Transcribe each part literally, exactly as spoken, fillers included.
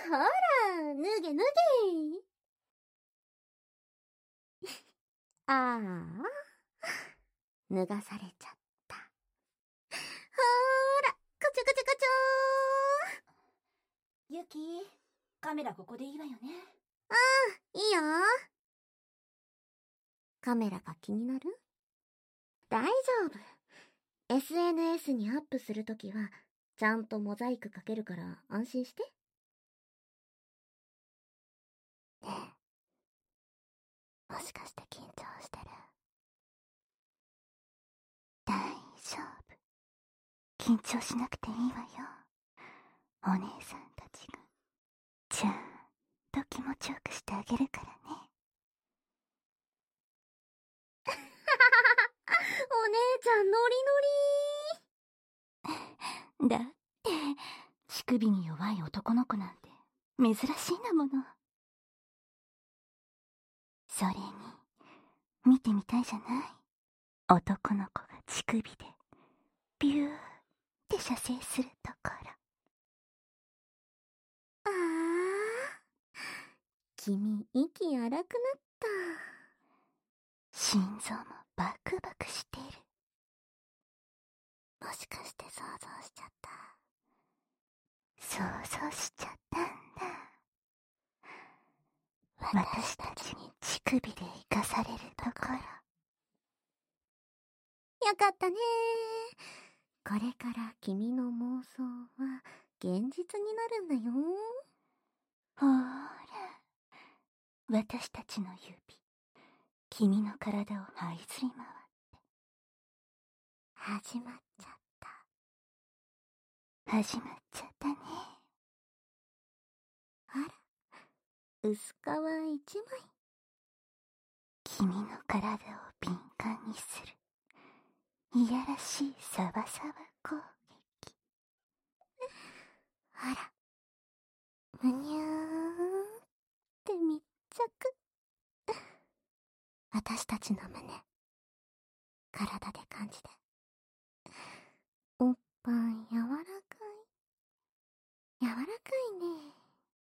ほら、脱げ脱げ。ああ、脱がされちゃった。ほーら、こちょこちょこちょー。 ユキ、カメラここでいいわよね。 ああ、いいよ。カメラが気になる？大丈夫。エスエヌエス にアップするときは、ちゃんとモザイクかけるから安心して。ねえ、もしかして緊張してる？ 大丈夫。緊張しなくていいわよ。お姉さんたちがちゃんと気持ちよくしてあげるからね。 お姉ちゃんノリノリ。 だって乳首に弱い男の子なんて珍しいんだもの。それに見てみたいじゃない？男の子が乳首でビューって射精するところ。 ああ、君息荒くなった。 心臓もバクバクしてる。 もしかして想像しちゃった？ 想像しちゃったんだ。私たちに乳首で生かされるところ。 よかったね。これから君の妄想は現実になるんだよ。 ほーら、私たちの指、君の体を這いずり回って。 始まっちゃった。 始まっちゃったね。 あら、薄皮一枚。 君の体を敏感にするいやらしいサバサバ攻撃。 あら、むにゅーって密着。私たちの胸、体で感じて。おっぱい柔らかい。柔らかいね。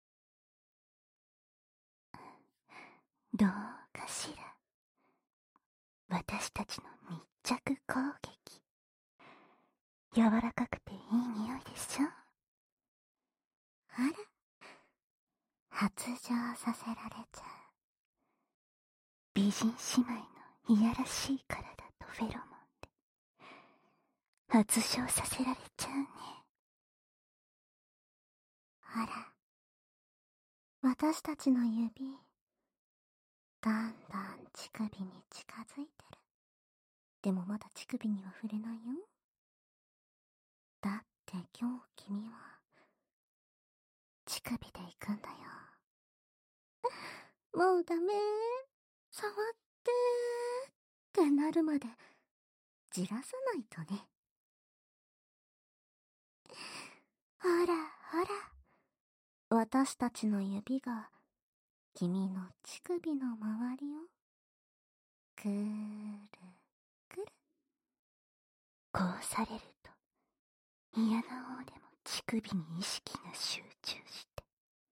どうかしら。私たちの密着攻撃。柔らかくていい匂いでしょ？ あら、発情させられちゃう。 美人姉妹のいやらしい体とフェロモンで発症させられちゃうね。 あら、私たちの指、だんだん乳首に近づいてる。でもまだ乳首には触れないよ。だって今日君は乳首で行くんだよ。もうダメ、触ってーってなるまでじらさないとね。ほらほら、私たちの指が君の乳首の周りをくるくる。 こうされると嫌な方でも乳首に意識が集中して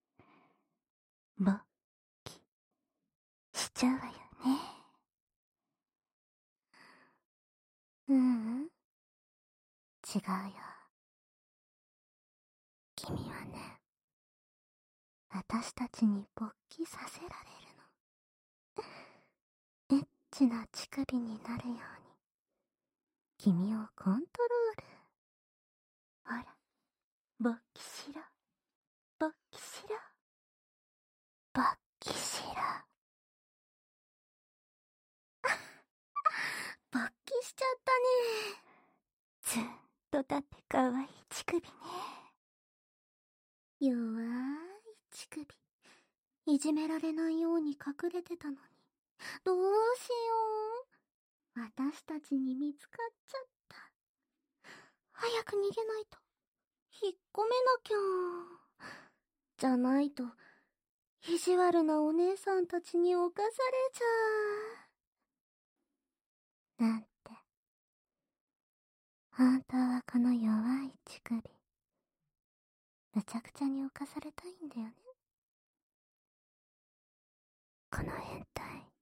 勃起しちゃうわよね。 ううん、違うよ。君はね、私たちに勃起させられるの。エッチな乳首になるように君をコントロール。 ほら、勃起しろ、勃起しろ、勃起しろ。 勃起しちゃったね。 ずっとだってかわいい乳首ね。 弱い乳首、いじめられないように隠れてたのに、どうしよう。私たちに見つかっちゃった。早く逃げないと。引っ込めなきゃ。じゃないと、意地悪なお姉さんたちに侵されちゃう。なんて。本当はこの弱い乳首、 むちゃくちゃに犯されたいんだよね。 この変態。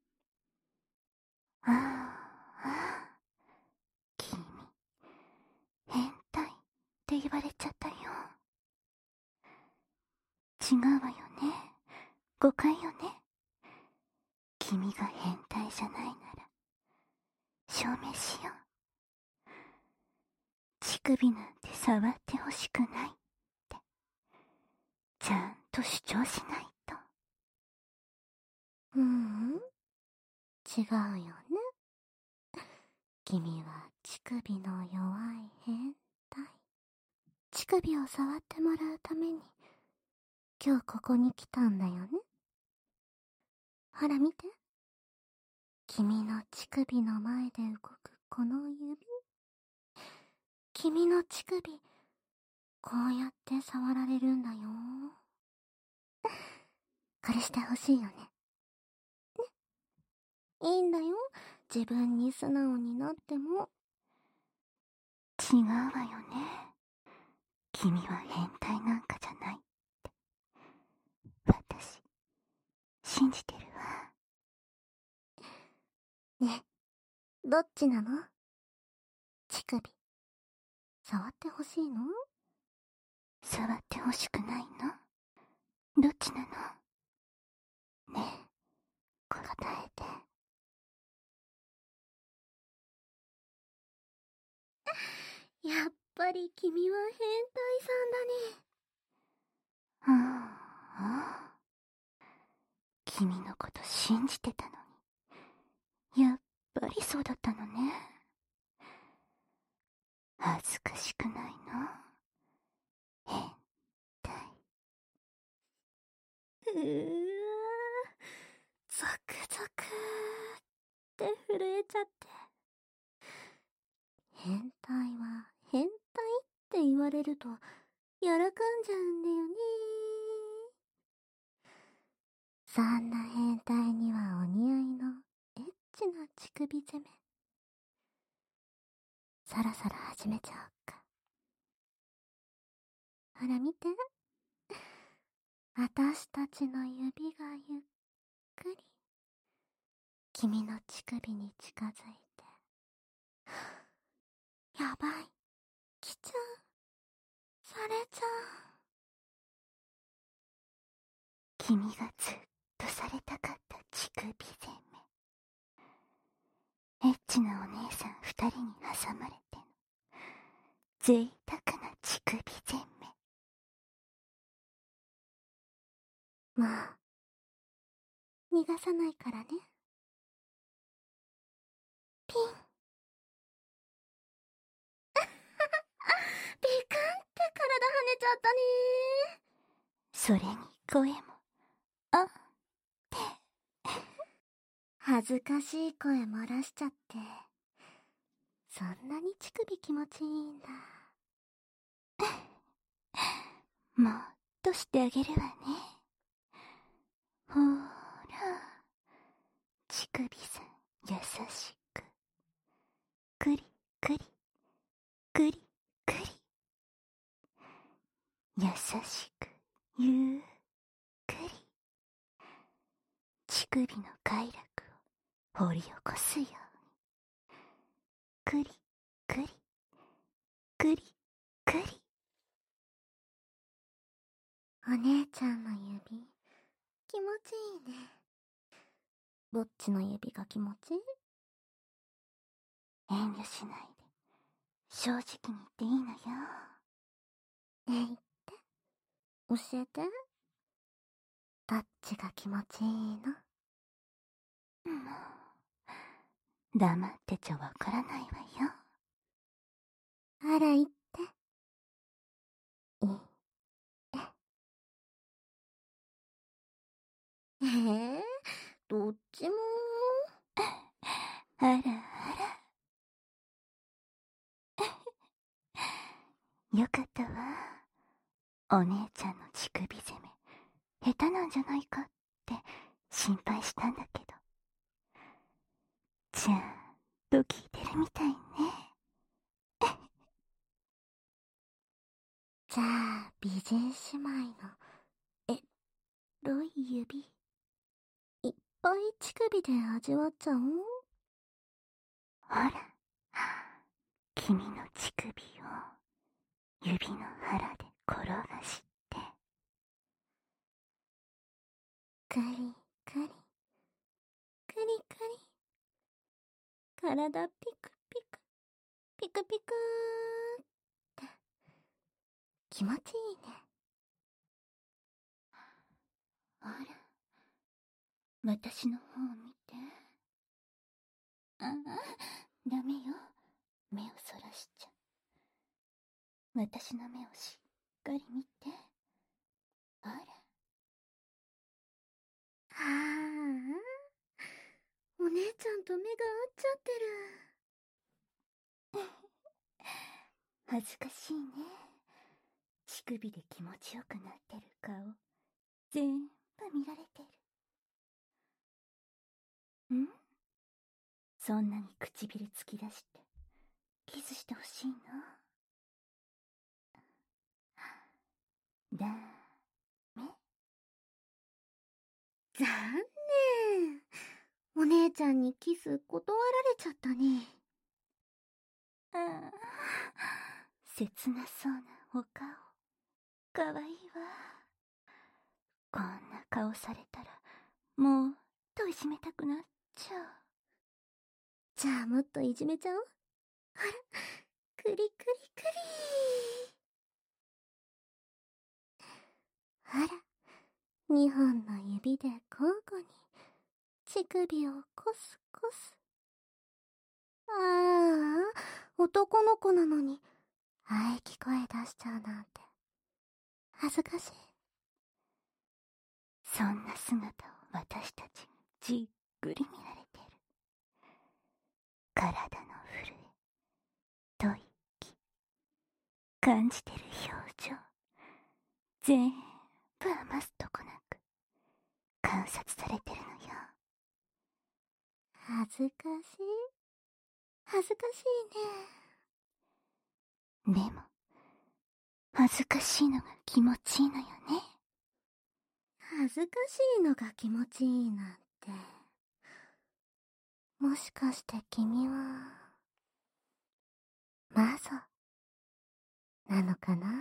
ああ、ああ。君、変態って言われちゃったよ。違うわよね。誤解よね。君が変態じゃないなら、証明しよう。乳首なんて触ってほしくないって、ちゃんと主張しないと。 ううん、違うよね。君は乳首の弱い変態。乳首を触ってもらうために、今日ここに来たんだよね。ほら見て。君の乳首の前で動くこの指。君の乳首、こうやって触られるんだよ。これしてほしいよね。ね。いいんだよ。自分に素直になっても。 違うわよね。君は変態なんかじゃないって。私、信じてるわ。 ね、どっちなの？乳首。触ってほしいの？ 触ってほしくないの？どっちなの？ねえ、答えて。 やっぱり君は変態さんだね。ああ、君のこと信じてたのに。やっぱりそうだったのね。恥ずかしくないの？変態。 うーわ、ゾクゾクって震えちゃって。変態は変態って言われると喜んじゃうんだよね。そんな変態にはお似合いのエッチな乳首攻め。そろそろ始めちゃおっか。ほら見て。私たちの指がゆっくり君の乳首に近づいて。やばい。来ちゃう。されちゃう。 君がずっとされたかった乳首攻め。エッチなお姉さん二人に挟まれての贅沢な乳首攻め。 もう逃がさないからね。ピン。ビクンって体跳ねちゃったね。 それに声も、あって。 恥ずかしい声漏らしちゃって。そんなに乳首気持ちいいんだ。 もっとしてあげるわね。ほーら、乳首さん優しく。くりくり、くりくり。優しく、ゆっくり。乳首の快楽を掘り起こすように。くりくり、くりくり。 お姉ちゃんの指、気持ちいいね。どっちの指が気持ちいい？ 遠慮しないで、正直に言っていいのよ。 ねえ言って。教えて。どっちが気持ちいいの？ もう、黙ってちゃわからないわよ。 あら言って。いい。え。えー、どっちも。 あらあら。よかったわ。お姉ちゃんの乳首攻め、下手なんじゃないかって心配したんだけど。ちゃんと聞いてるみたいね。 じゃあ、美人姉妹の、え、ろい指、いっぱい乳首で味わっちゃおう。 ほら、君の乳首を指の腹で転がして。 カリカリ、カリカリ。体ピクピク、ピクピクーって。気持ちいいね。 ほら、私の方を見て。ああ、ダメよ。目をそらしちゃ。私の目をしっかり見て。ほら。 はあ、お姉ちゃんと目が合っちゃってる。 恥ずかしいね。乳首で気持ちよくなってる顔、全部見られてる。ん？そんなに唇突き出してキスしてほしいの？だめ？ 残念。お姉ちゃんにキス断られちゃったね。 ああ、切なそうなお顔、かわいいわ。こんな顔されたら、もっといじめたくなっちゃう。 じゃあもっといじめちゃおう。ほら、クリクリクリ。ほら、二本の指で交互に乳首をコスコス。ああ、男の子なのに喘ぎ声出しちゃうなんて恥ずかしい。 そんな姿を私たちにじっくり見られてる。体の震え、吐息、感じてる表情、全部余すとこなく観察されてるのよ。 恥ずかしい。恥ずかしいね。でも、恥ずかしいのが気持ちいいのよね。 恥ずかしいのが気持ちいいなんて。もしかして君は、マゾ、なのかな？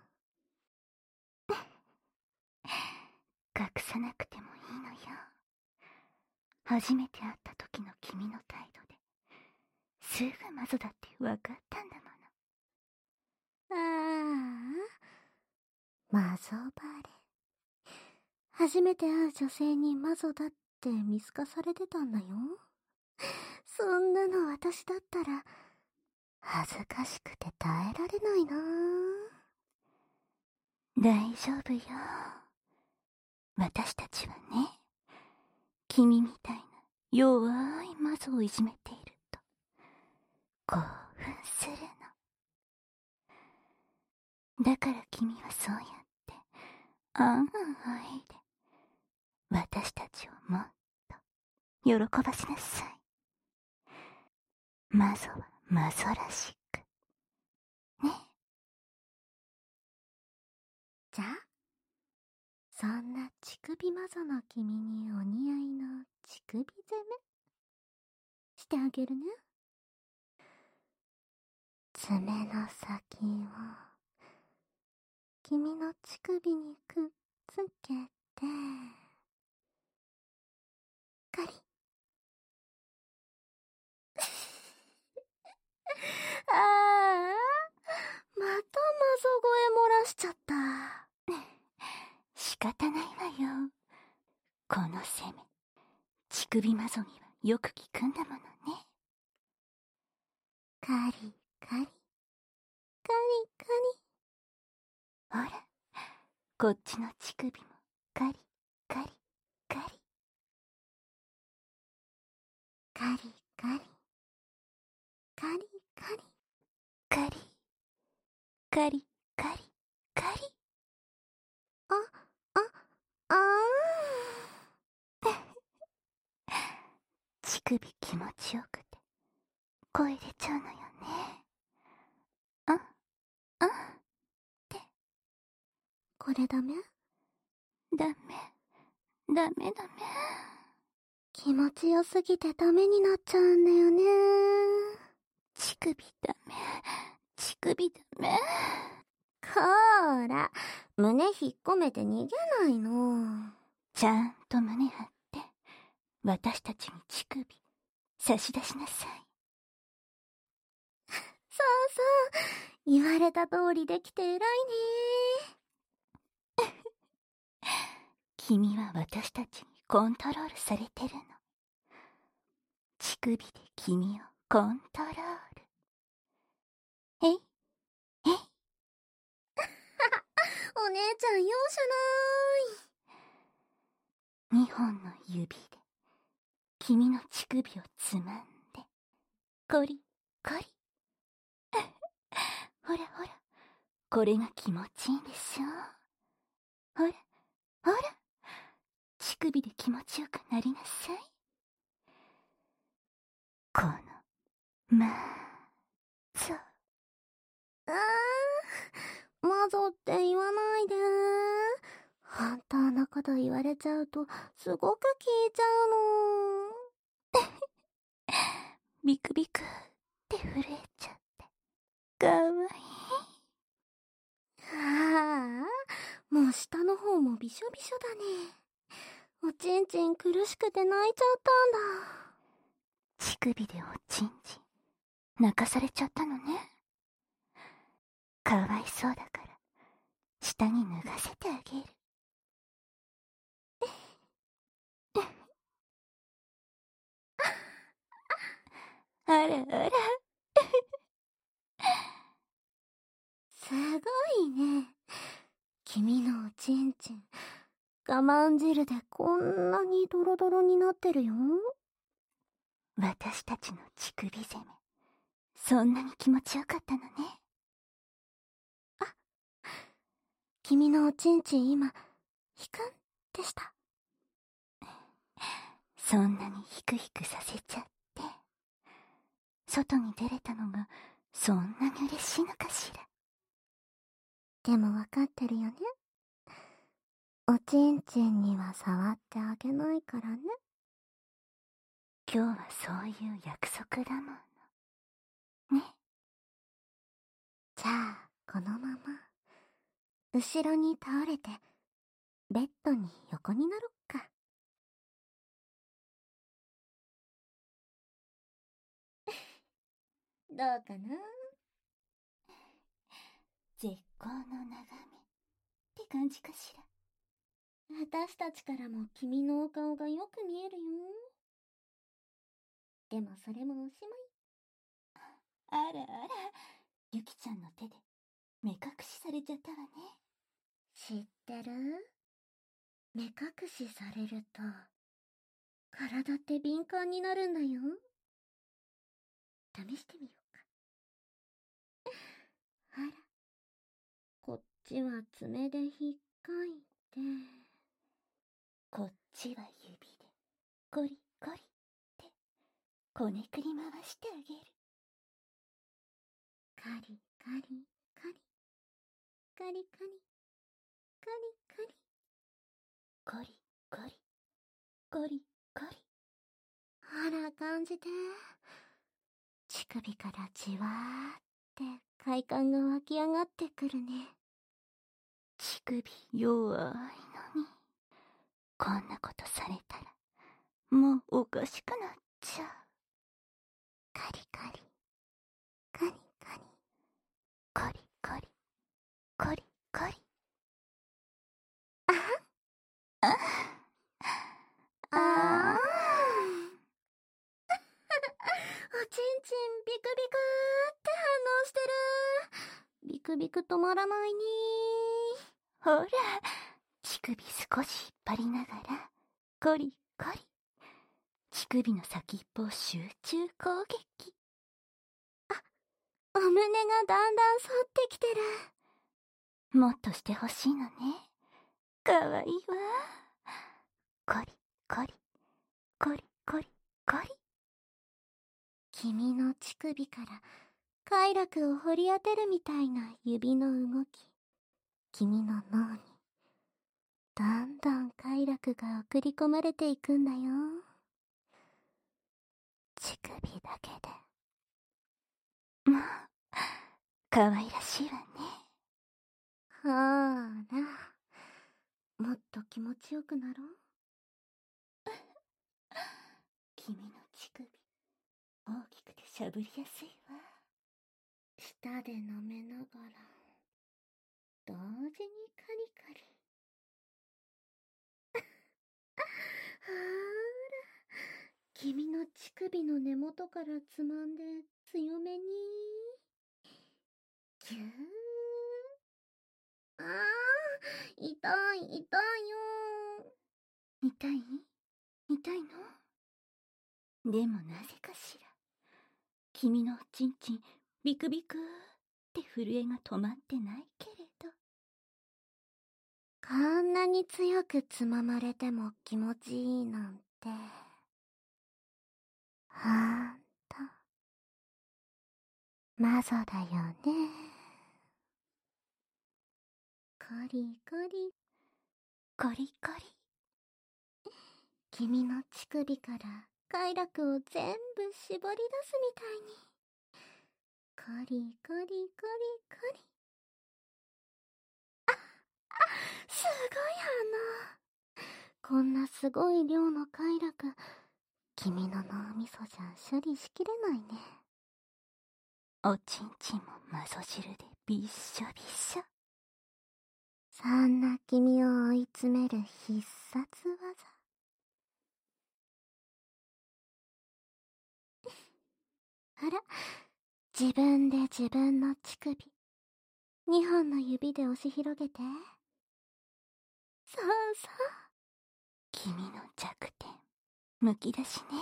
隠さなくてもいいのよ。初めて会った時の君の態度で、すぐマゾだって分かったんだもの。 ああ、マゾバレ。初めて会う女性にマゾだって見透かされてたんだよ。そんなの私だったら、恥ずかしくて耐えられないな。 大丈夫よ。私たちはね、君みたいな弱いマゾをいじめていると、興奮するの。だから君はそうやって、あんあいで、私たちをもっと喜ばせなさい。マゾはマゾらしく。ね。 じゃあ、そんな乳首マゾの君にお似合いの乳首攻めしてあげるね。爪の先を君の乳首にくっつけて、カリッ。ああ、またマゾ声漏らしちゃった。 仕方ないわよ。この攻め、乳首マゾにはよく効くんだものね。 カリカリ、カリカリ。 ほら、こっちの乳首もカリカリカリ。 カリカリ、カリカリ。 カリカリカリカリ。 あ、あ、あーん。 乳首気持ちよくて声出ちゃうのよね。あ、あってこれダメ？ ダメ、ダメダメ。 気持ちよすぎてダメになっちゃうんだよね。 乳首ダメ、乳首ダメ。 こーら、胸引っ込めて逃げないの。 ちゃんと胸張って、私たちに乳首、差し出しなさい。 そうそう、言われた通りできて偉いね。 君は私たちにコントロールされてるの。乳首で君をコントロール。えい、えい。 お姉ちゃん容赦ない。二本の指で君の乳首をつまんで、コリコリ。ほらほら、これが気持ちいいでしょ。ほらほら、乳首で気持ちよくなりなさい。このまぞ。 あー、マゾって言わないで。本当のこと言われちゃうとすごく聞いちゃうの。 ビクビクって震えちゃってかわいい。 ああ、もう下の方もびしょびしょだね。おちんちん苦しくて泣いちゃったんだ。 乳首でおちんちん泣かされちゃったのね。かわいそうだから下に脱がせてあげる。あらあらすごいね。君のおちんちん我慢汁でこんなにドロドロになってるよ。 私たちの乳首攻め、そんなに気持ちよかったのね。 あ、君のおちんちん今ひくんでした。 そんなにヒクヒクさせちゃって外に出れたのがそんなに嬉しいのかしら。 でもわかってるよね。おちんちんには触ってあげないからね。 今日はそういう約束だものね。 じゃあこのまま後ろに倒れてベッドに横になろっか。どうかな。 絶好の眺めって感じかしら。 私たちからも君のお顔がよく見えるよ。でもそれもおしまい。 あらあら、ゆきちゃんの手で目隠しされちゃったわね。 知ってる？目隠しされると体って敏感になるんだよ。試してみようか。あら、こっちは爪でひっかいて、 こっちは指でコリコリってこねくり回してあげる。 カリカリカリカリカリカリカリコリコリコリコリ。 ほら感じて。乳首からじわーって快感が湧き上がってくるね。 乳首弱いのにこんなことされたらもうおかしくなっちゃう。 カリカリカリカリコリコリコリコリ。 ああああおちんちんビクビクって反応してる。ビクビク止まらないね。 ほら、乳首少し引っ張りながらコリコリ。乳首の先っぽを集中攻撃。 あ、お胸がだんだん反ってきてる。 もっとしてほしいのね。かわいいわ。コリコリコリコリコリ。 君の乳首から快楽を掘り当てるみたいな指の動き君の脳に、どんどん快楽が送り込まれていくんだよ。 乳首だけで。もう、可愛らしいわね。 ほーら、もっと気持ちよくなろう。 君の乳首、大きくてしゃぶりやすいわ。 舌で舐めながら、同時にカリカリ。ほーら、君の乳首の根元からつまんで強めに。ぎゅー。あー、痛い、痛いよ痛い？痛いの？でもなぜかしら。君のおちんちん、ビクビクって震えが止まってないけれど。 こんなに強くつままれても気持ちいいなんて。ほんと、マゾだよね。コリコリ。 コリコリ。 君の乳首から快楽を全部絞り出すみたいに。コリコリコリコリ。あ、あ、すごい反応。こんなすごい量の快楽、君の脳みそじゃ処理しきれないね。 おちんちんもマゾ汁でびっしょびっしょ。 そんな君を追い詰める必殺技。あら、自分で自分の乳首、二本の指で押し広げて。そうそう。 君の弱点、むき出しね。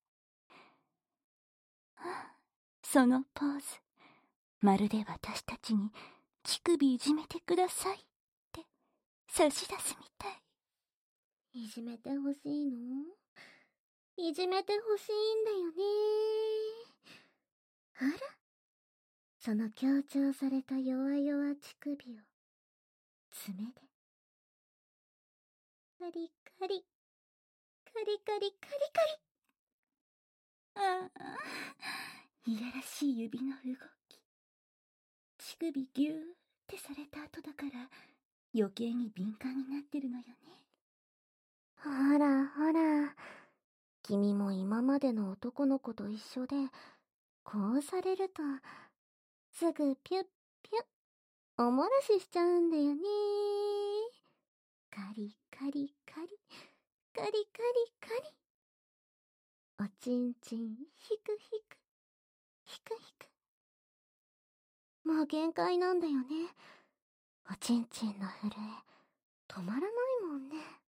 そのポーズ、まるで私たちに乳首いじめてくださいって差し出すみたい。 いじめてほしいの？いじめてほしいんだよね。あら、その強調された弱々乳首を爪でカリカリカリカリカリカリ。 ああ、いやらしい指の動き。乳首ギューってされた後だから余計に敏感になってるのよね。 ほらほら、君も今までの男の子と一緒で、こうされるとすぐピュッピュッおもらししちゃうんだよね。カリカリカリカリカリカリ。おちんちんひくひくひくひく。もう限界なんだよね。おちんちんの震え止まらないもんね。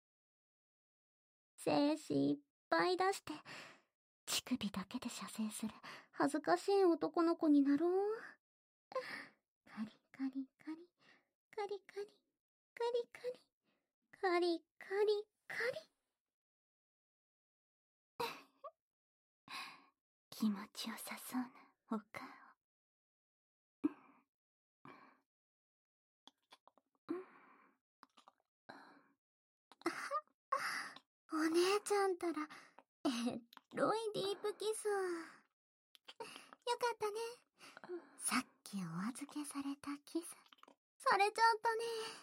精子いっぱい出して乳首だけで射精する恥ずかしい男の子になろう。カリカリカリカリカリカリカリカリカリカリ。 気持ちよさそうなお顔。 お姉ちゃんたらえロイディープキス。よかったね。さっきお預けされたキスされちゃった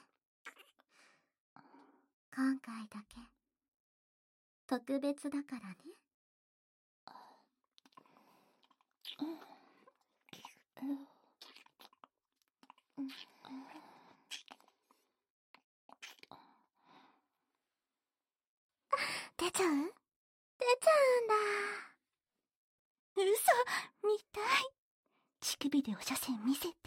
ね。今回だけ特別だからね。出ちゃう？出ちゃうんだ。 嘘、見たい。乳首でお射線見せて。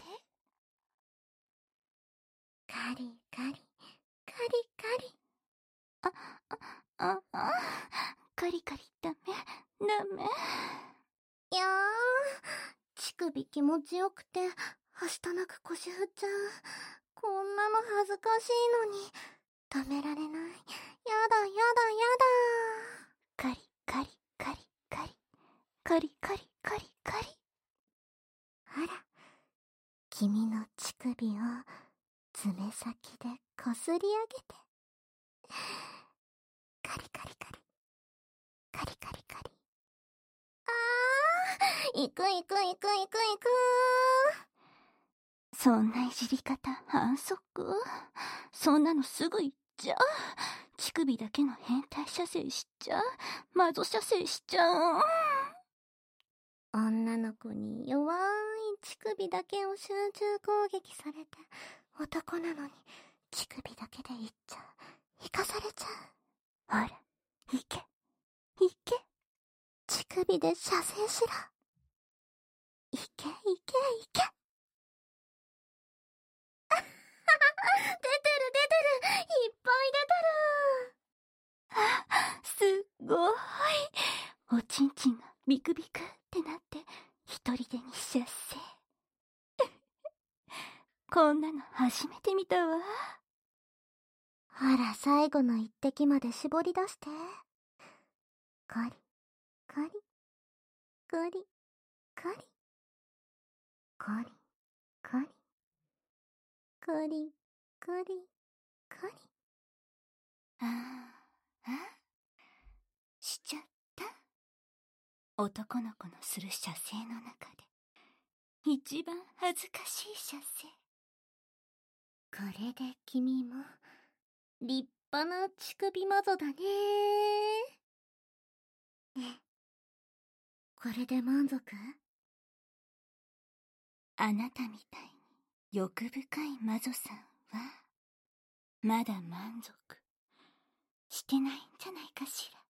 カリカリカリカリ。 あ、あ、あ、あ、カリカリダメ、ダメ。 いやー、乳首気持ちよくて、はしたなく腰振っちゃう。こんなの恥ずかしいのに、止められない。やだやだやだ。 カリカリカリカリ、カリカリカリカリ。 あら、君の乳首を爪先でこすり上げて、カリカリカリ、カリカリカリ。あー、いくいくいくいくいくそんないじり方反則？そんなのすぐ言っちゃう。乳首だけの変態射精しちゃう。マゾ射精しちゃう。 女の子に弱い乳首だけを集中攻撃されて、男なのに乳首だけでいっちゃう。生かされちゃう。 ほら、いけ、いけ。 乳首で射精しろ。いけいけいけ。出てる出てる、いっぱい出てる。 あ、すごい。おちんちんがビクビクってなって一人でに射精。こんなの初めて見たわ。 ほら、最後の一滴まで絞り出して。カリカリカリカリカリカリカリカリカリ。 ああ、しちゃった。男の子のする射精の中で一番恥ずかしい射精。 これで君も立派な乳首マゾだね。ね、これで満足？ あなたみたいに欲深い魔女さんはまだ満足してないんじゃないかしら。